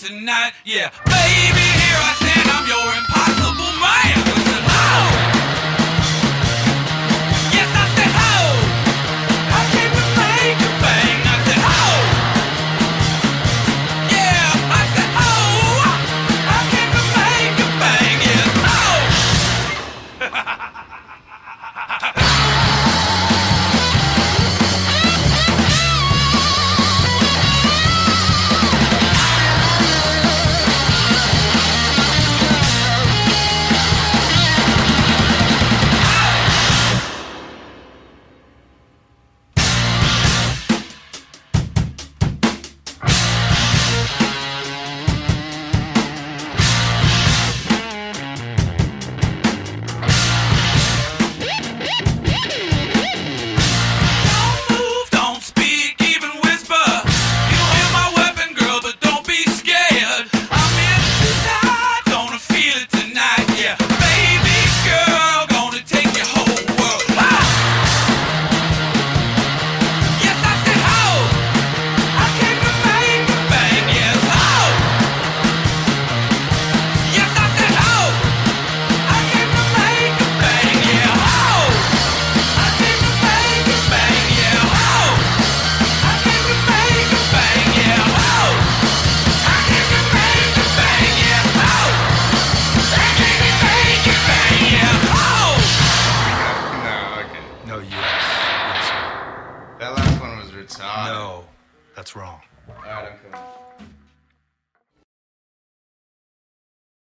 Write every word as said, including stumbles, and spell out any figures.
tonight. Yeah, baby, here I stand, I'm your impossible man. I said, oh! Yes, I said, oh! I came to make a bang. I said, oh! Yeah, I said, oh! I came to make a bang. Yes, oh! No, yes. Yes, sir. That last one was retarded. No, that's wrong. Alright, I'm coming.